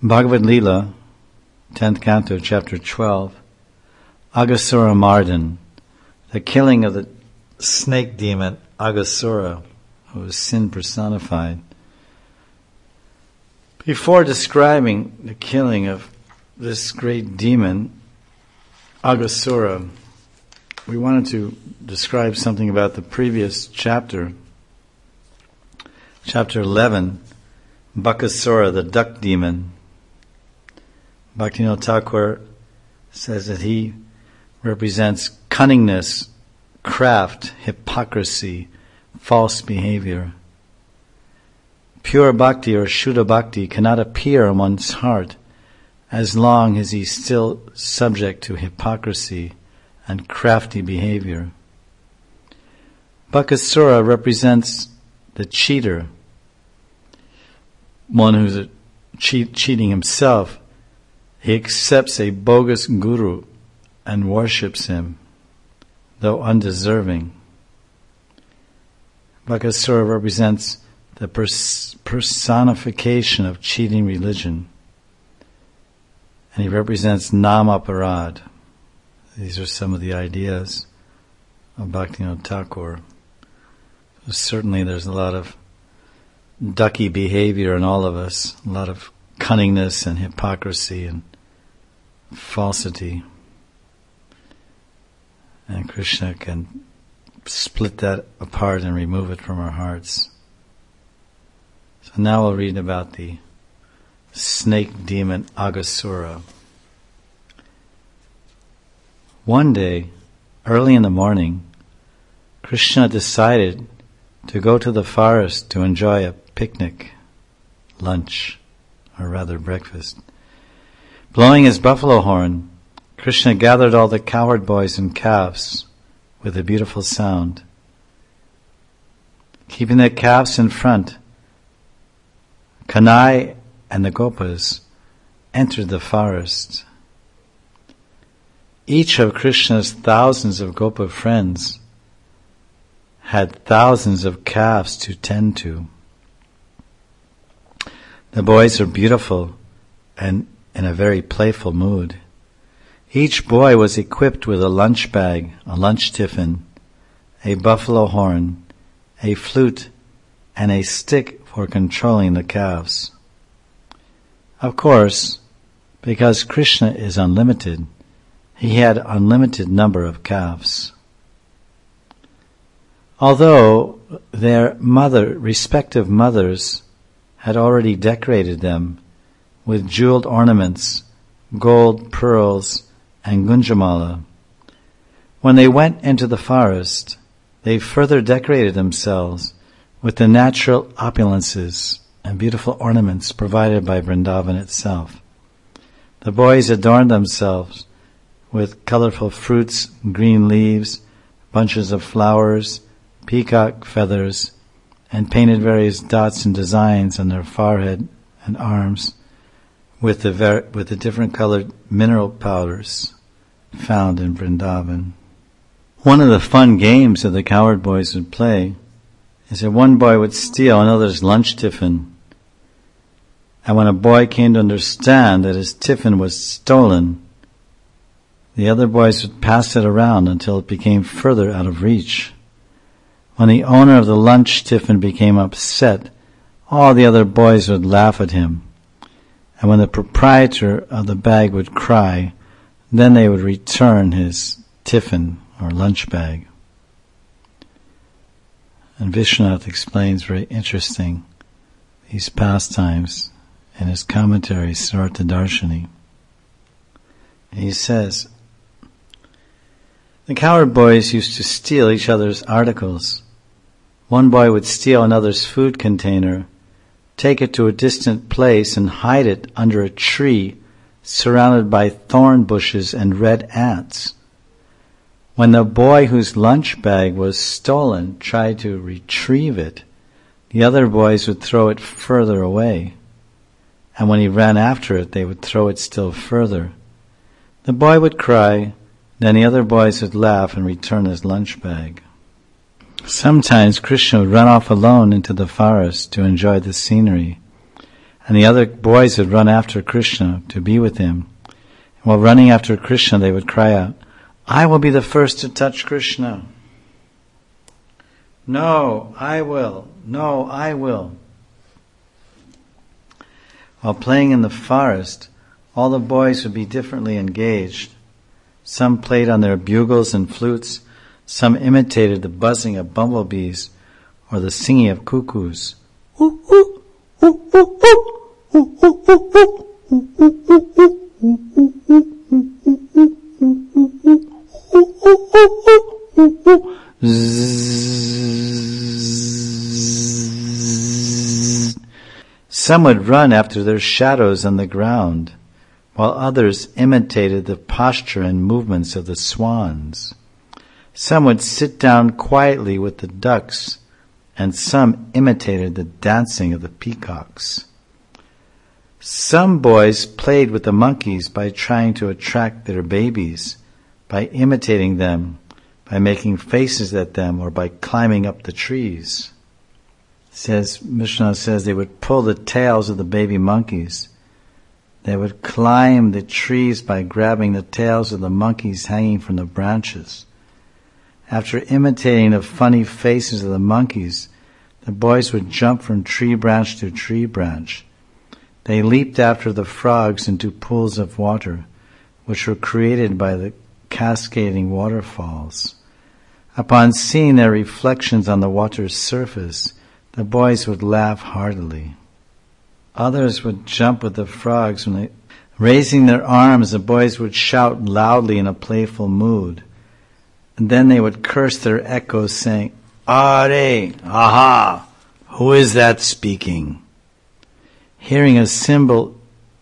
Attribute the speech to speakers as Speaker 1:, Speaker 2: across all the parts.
Speaker 1: Bhagavad Lila, 10th Canto, Chapter 12, Aghasura Mardhan, the killing of the snake demon Aghasura, who was sin personified. Before describing the killing of this great demon, Aghasura, we wanted to describe something about the previous chapter, Chapter 11, Bakasura, the duck demon. Bhaktivinoda Thakur says that he represents cunningness, craft, hypocrisy, false behavior. Pure bhakti or Shuddha bhakti cannot appear in one's heart as long as he's still subject to hypocrisy and crafty behavior. Bakasura represents the cheater, one who's cheating himself. He accepts a bogus guru and worships him, though undeserving. Bakasura represents the personification of cheating religion, and he represents Namaparad. These are some of the ideas of Bhaktivinoda Thakur. Certainly there's a lot of ducky behavior in all of us, a lot of cunningness and hypocrisy and falsity. And Krishna can split that apart and remove it from our hearts. So now we'll read about the snake demon Aghasura. One day, early in the morning, Krishna decided to go to the forest to enjoy a picnic, lunch, or rather breakfast. Blowing his buffalo horn, Krishna gathered all the cowherd boys and calves with a beautiful sound. Keeping the calves in front, Kanai and the Gopas entered the forest. Each of Krishna's thousands of Gopa friends had thousands of calves to tend to. The boys are beautiful and in a very playful mood. Each boy was equipped with a lunch bag, a lunch tiffin, a buffalo horn, a flute, and a stick for controlling the calves. Of course, because Krishna is unlimited, he had unlimited number of calves. Although their respective mothers had already decorated them with jeweled ornaments, gold, pearls, and gunjamala, when they went into the forest, they further decorated themselves with the natural opulences and beautiful ornaments provided by Vrindavan itself. The boys adorned themselves with colorful fruits, green leaves, bunches of flowers, peacock feathers, and painted various dots and designs on their forehead and arms with the different colored mineral powders found in Vrindavan. One of the fun games that the cowherd boys would play is that one boy would steal another's lunch tiffin, and when a boy came to understand that his tiffin was stolen, the other boys would pass it around until it became further out of reach. When the owner of the lunch tiffin became upset, all the other boys would laugh at him. And when the proprietor of the bag would cry, then they would return his tiffin or lunch bag. And Vishwanath explains very interesting these pastimes in his commentary, Sarartha Darshini. He says, the cowherd boys used to steal each other's articles. One boy would steal another's food container, take it to a distant place and hide it under a tree surrounded by thorn bushes and red ants. When the boy whose lunch bag was stolen tried to retrieve it, the other boys would throw it further away. And when he ran after it, they would throw it still further. The boy would cry, then the other boys would laugh and return his lunch bag. Sometimes Krishna would run off alone into the forest to enjoy the scenery, and the other boys would run after Krishna to be with him. And while running after Krishna, they would cry out, "I will be the first to touch Krishna." "No, I will. No, I will." While playing in the forest, all the boys would be differently engaged. Some played on their bugles and flutes, some imitated the buzzing of bumblebees or the singing of cuckoos. Some would run after their shadows on the ground, while others imitated the posture and movements of the swans. Some would sit down quietly with the ducks, and some imitated the dancing of the peacocks. Some boys played with the monkeys by trying to attract their babies, by imitating them, by making faces at them, or by climbing up the trees. Vishwanath says they would pull the tails of the baby monkeys. They would climb the trees by grabbing the tails of the monkeys hanging from the branches. After imitating the funny faces of the monkeys, the boys would jump from tree branch to tree branch. They leaped after the frogs into pools of water, which were created by the cascading waterfalls. Upon seeing their reflections on the water's surface, the boys would laugh heartily. Others would jump with the frogs. Raising their arms, the boys would shout loudly in a playful mood. And then they would curse their echoes, saying, "Are, aha, who is that speaking?" Hearing a single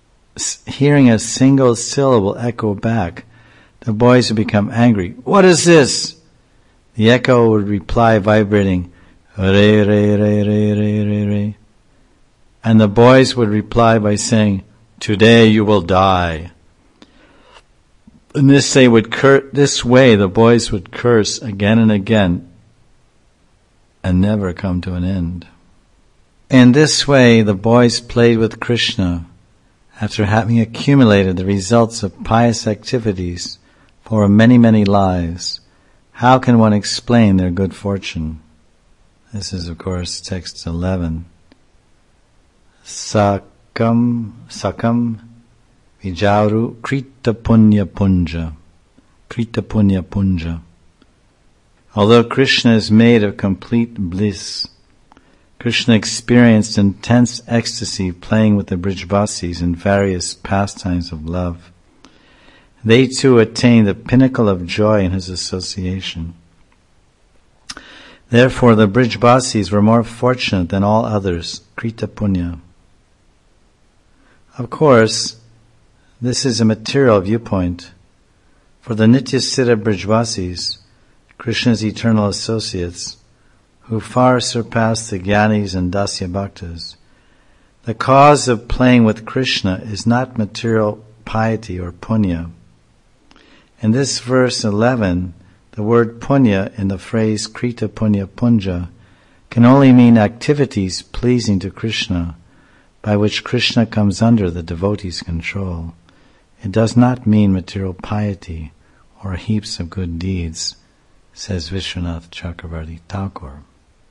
Speaker 1: syllable echo back, the boys would become angry. "What is this?" The echo would reply, vibrating, "Re, re, re, re, re, re, re." And the boys would reply by saying, "Today you will die." And this way the boys would curse again and again and never come to an end. In this way the boys played with Krishna after having accumulated the results of pious activities for many, many lives. How can one explain their good fortune? This is, of course, text 11. Sakam vijaru krita punya punja. Krita punya punja. Although Krishna is made of complete bliss, Krishna experienced intense ecstasy playing with the Brijvasis in various pastimes of love. They too attained the pinnacle of joy in his association. Therefore the Brijvasis were more fortunate than all others, Krita Punya. Of course, this is a material viewpoint. For the Nityasiddha Brijvasis, Krishna's eternal associates, who far surpass the Gyanis and Dasya Bhaktas, the cause of playing with Krishna is not material piety or punya. In this verse 11, the word punya in the phrase Krita Punya Punja can only mean activities pleasing to Krishna, by which Krishna comes under the devotee's control. It does not mean material piety or heaps of good deeds, says Vishwanath Chakravarti Thakur.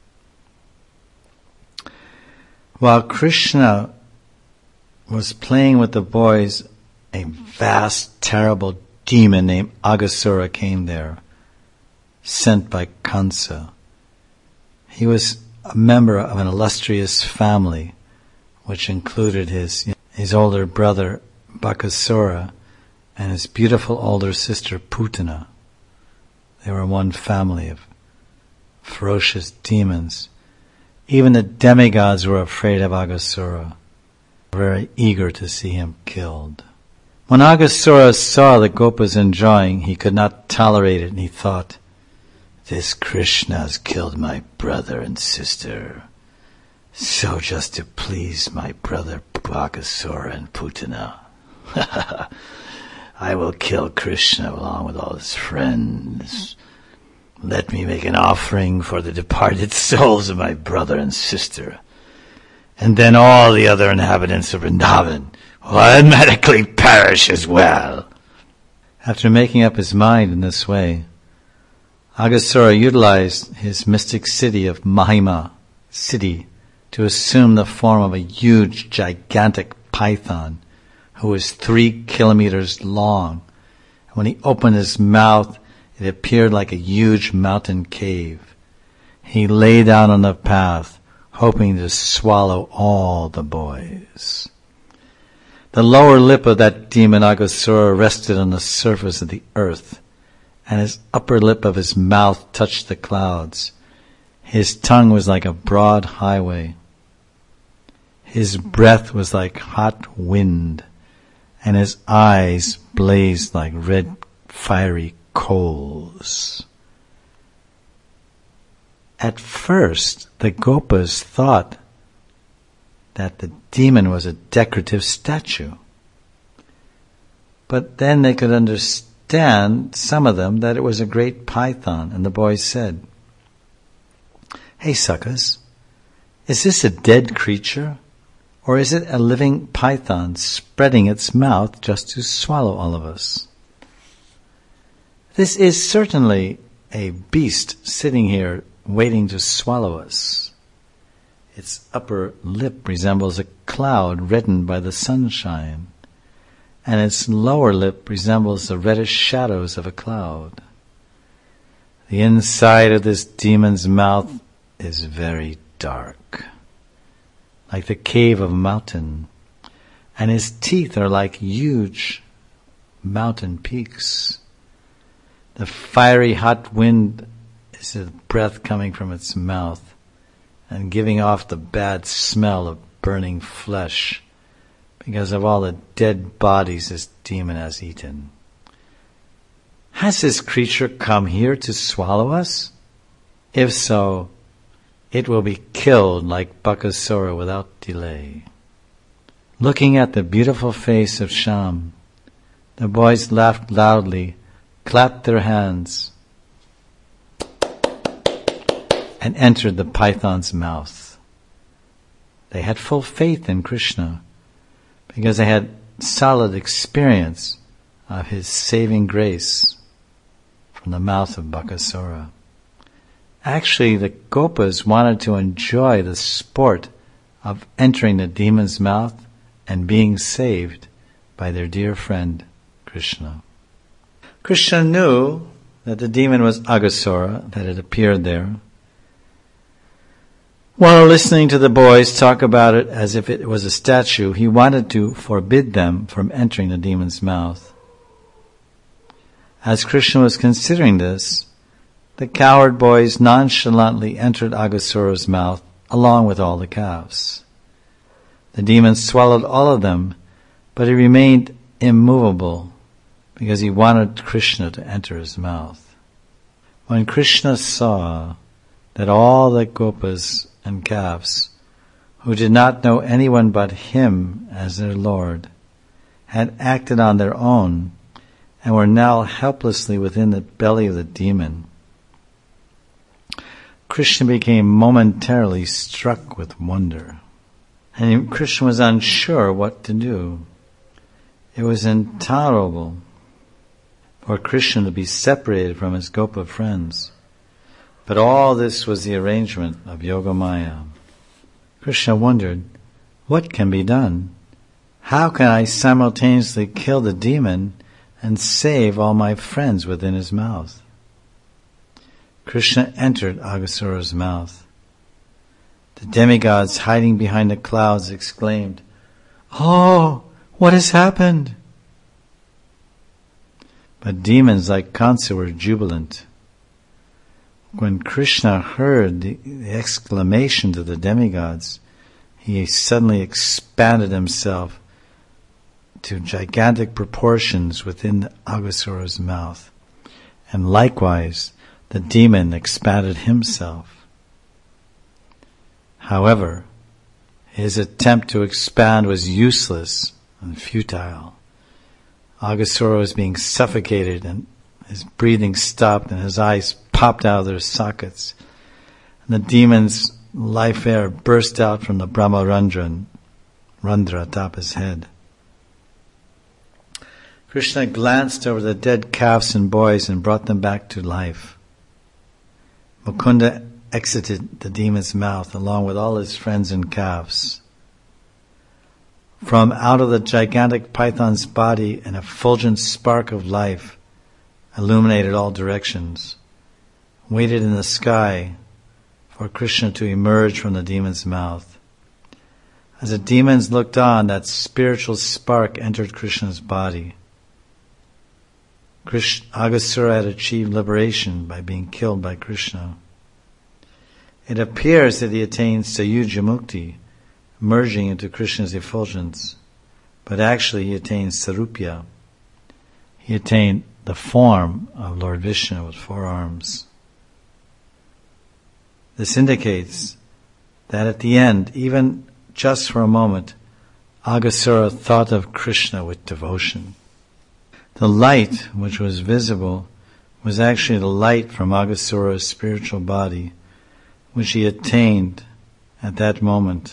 Speaker 1: While Krishna was playing with the boys, a vast, terrible demon named Aghasura came there, sent by Kansa. He was a member of an illustrious family, which included his older brother Bakasura and his beautiful older sister Putana. They were one family of ferocious demons. Even the demigods were afraid of Aghasura, very eager to see him killed. When Aghasura saw the Gopas enjoying, he could not tolerate it, and he thought, "This Krishna has killed my brother and sister, so just to please my brother Aghasura and Putana. I will kill Krishna along with all his friends. Let me make an offering for the departed souls of my brother and sister." and then all the other inhabitants of Vrindavan will automatically perish as well. After making up his mind in this way, Aghasura utilized his mystic city of Mahima city to assume the form of a huge, gigantic python who was 3 kilometers long. And when he opened his mouth, it appeared like a huge mountain cave. He lay down on the path, hoping to swallow all the boys. The lower lip of that demon Aghasura rested on the surface of the earth, and his upper lip of his mouth touched the clouds. His tongue was like a broad highway. His breath was like hot wind, and his eyes blazed like red fiery coals. At first, the Gopas thought that the demon was a decorative statue. But then they could understand, some of them, that it was a great python, and the boys said, "Hey, suckers, is this a dead creature, or is it a living python spreading its mouth just to swallow all of us? This is certainly a beast sitting here waiting to swallow us. Its upper lip resembles a cloud reddened by the sunshine, and its lower lip resembles the reddish shadows of a cloud. The inside of this demon's mouth is very dark, like the cave of a mountain, and his teeth are like huge mountain peaks. The fiery hot wind is the breath coming from its mouth and giving off the bad smell of burning flesh because of all the dead bodies this demon has eaten. Has this creature come here to swallow us? If so, it will be killed like Bakasura without delay." Looking at the beautiful face of Sham, the boys laughed loudly, clapped their hands, and entered the python's mouth. They had full faith in Krishna because they had solid experience of his saving grace from the mouth of Bakasura. Actually, the Gopas wanted to enjoy the sport of entering the demon's mouth and being saved by their dear friend Krishna. Krishna knew that the demon was Aghasura that had appeared there. While listening to the boys talk about it as if it was a statue, he wanted to forbid them from entering the demon's mouth. As Krishna was considering this, the coward boys nonchalantly entered Aghasura's mouth along with all the calves. The demon swallowed all of them, but he remained immovable because he wanted Krishna to enter his mouth. When Krishna saw that all the Gopas and calves, who did not know anyone but him as their Lord, had acted on their own and were now helplessly within the belly of the demon, Krishna became momentarily struck with wonder. And Krishna was unsure what to do. It was intolerable for Krishna to be separated from his Gopa friends. But all this was the arrangement of Yogamaya. Krishna wondered, what can be done? How can I simultaneously kill the demon and save all my friends within his mouth? Krishna entered Aghasura's mouth. The demigods hiding behind the clouds exclaimed, "Oh, what has happened?" But demons like Kansa were jubilant. When Krishna heard the exclamations of the demigods, he suddenly expanded himself to gigantic proportions within Aghasura's mouth. And likewise, the demon expanded himself. However, his attempt to expand was useless and futile. Aghasura was being suffocated and his breathing stopped and his eyes popped out of their sockets. And the demons life air burst out from the Brahma Randra atop his head. Krishna glanced over the dead calves and boys and brought them back to life. Mukunda exited the demon's mouth along with all his friends and calves. From out of the gigantic python's body, an effulgent spark of life illuminated all directions, waited in the sky for Krishna to emerge from the demon's mouth. As the demons looked on, that spiritual spark entered Krishna's body. Aghasura had achieved liberation by being killed by Krishna. It appears that he attained Sayuja Mukti, merging into Krishna's effulgence, but actually he attained Sarupya. He attained the form of Lord Vishnu with 4 arms. This indicates that at the end, even just for a moment, Aghasura thought of Krishna with devotion. The light which was visible was actually the light from Aghasura's spiritual body, which he attained at that moment.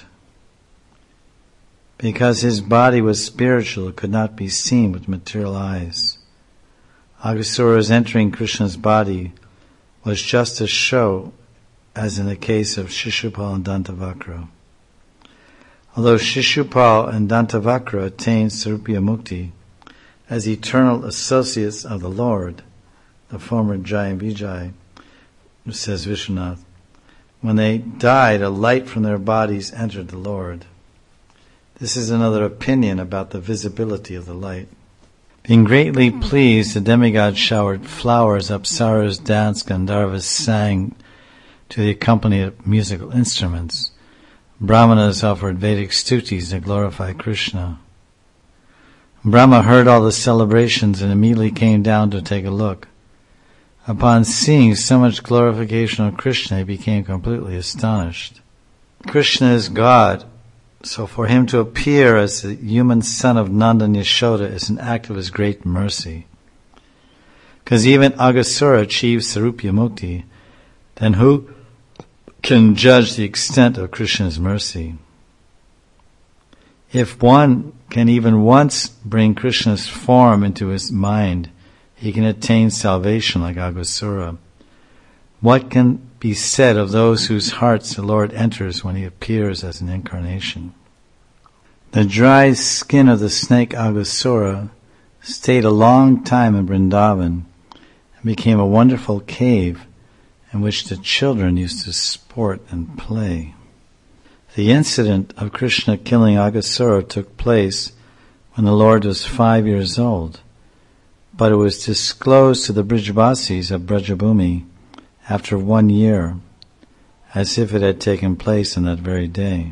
Speaker 1: Because his body was spiritual, it could not be seen with material eyes. Aghasura's entering Krishna's body was just a show, as in the case of Shishupal and Dantavakra. Although Shishupal and Dantavakra attained Sarupya Mukti as eternal associates of the Lord, the former Jai and Vijay, says Vishwanath, when they died, a light from their bodies entered the Lord. This is another opinion about the visibility of the light. Being greatly pleased, the demigod showered flowers, apsaras danced, Gandharvas sang to the accompaniment of musical instruments. Brahmanas offered Vedic stutis to glorify Krishna. Brahma heard all the celebrations and immediately came down to take a look. Upon seeing so much glorification of Krishna, he became completely astonished. Krishna is God, so for him to appear as the human son of Nanda and Yashoda is an act of his great mercy. Because even Aghasura achieved Sarupya Mukti, then who can judge the extent of Krishna's mercy? If one can even once bring Krishna's form into his mind, he can attain salvation like Aghasura. What can be said of those whose hearts the Lord enters when he appears as an incarnation? The dry skin of the snake Aghasura stayed a long time in Vrindavan and became a wonderful cave in which the children used to sport and play. The incident of Krishna killing Aghasura took place when the Lord was 5 years old, but it was disclosed to the Brijvasis of Brajabhumi after 1 year, as if it had taken place on that very day.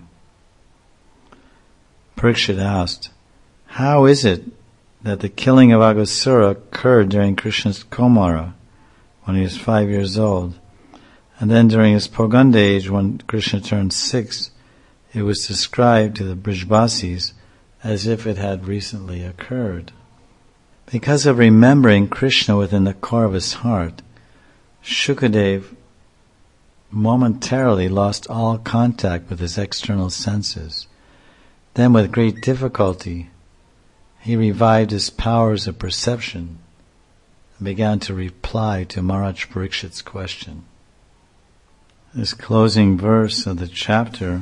Speaker 1: Parikshit asked, how is it that the killing of Aghasura occurred during Krishna's Kaumara, when he was 5 years old, and then during his Poganda age, when Krishna turned 6, it was described to the Brijvasis as if it had recently occurred. Because of remembering Krishna within the core of his heart, Shukadev momentarily lost all contact with his external senses. Then with great difficulty, he revived his powers of perception and began to reply to Maharaj Parikshit's question. This closing verse of the chapter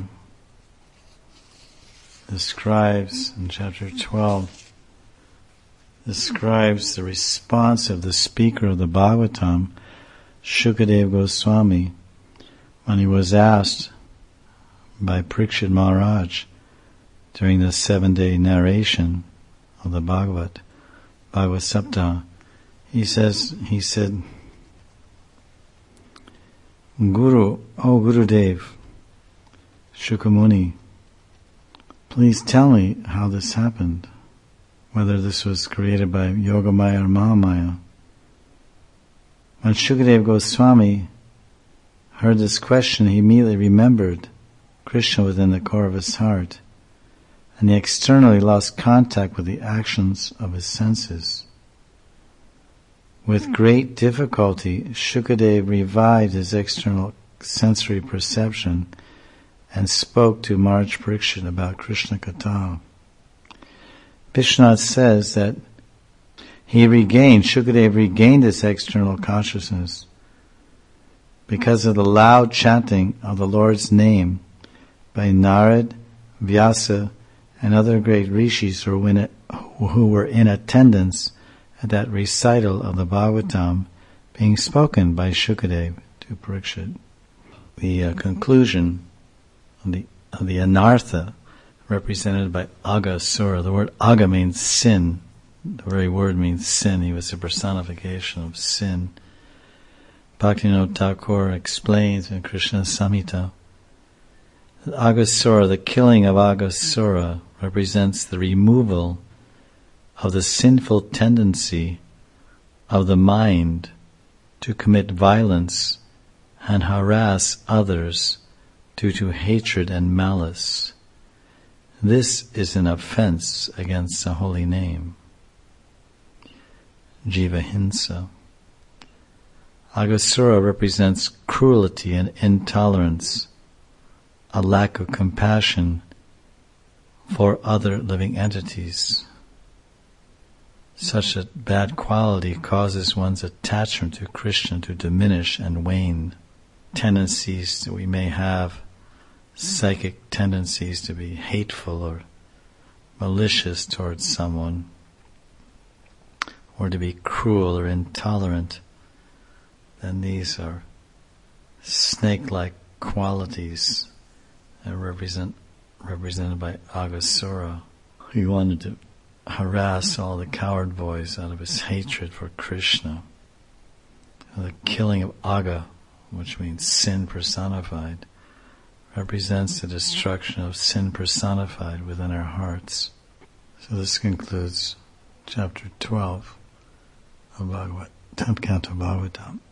Speaker 1: describes, in chapter 12, describes the response of the speaker of the Bhagavatam, Shukadev Goswami, when he was asked by Parikshit Maharaj during the 7-day narration of the Bhagavad Saptah. He said, Guru, O Gurudev, Shukamuni, please tell me how this happened, whether this was created by Yogamaya or Mahamaya. When Shukadev Goswami heard this question, he immediately remembered Krishna within the core of his heart, and he externally lost contact with the actions of his senses. With great difficulty, Shukadev revived his external sensory perception and spoke to Maharaj Parikshit about Krishna Katha. Vishwanath says that Shukadev regained his external consciousness because of the loud chanting of the Lord's name by Narad, Vyasa, and other great rishis who were in attendance at that recital of the Bhagavatam being spoken by Shukadev to Parikshit. The conclusion of the Anartha represented by Aghasura. The word Agha means sin. The very word means sin. He was a personification of sin. Bhaktivinoda Thakur explains in Krishna Samhita that Aghasura, the killing of Aghasura, represents the removal of the sinful tendency of the mind to commit violence and harass others due to hatred and malice. This is an offense against the holy name. Jivahinsa. Aghasura represents cruelty and intolerance, a lack of compassion for other living entities. Such a bad quality causes one's attachment to Krishna to diminish and wane. Tendencies that we may have, psychic tendencies to be hateful or malicious towards someone, or to be cruel or intolerant, then these are snake-like qualities that represented by Aghasura. He wanted to harass all the coward boys out of his hatred for Krishna. The killing of Agha, which means sin personified, represents the destruction of sin personified within our hearts. So this concludes chapter 12 of 10th Canto Bhagavatam.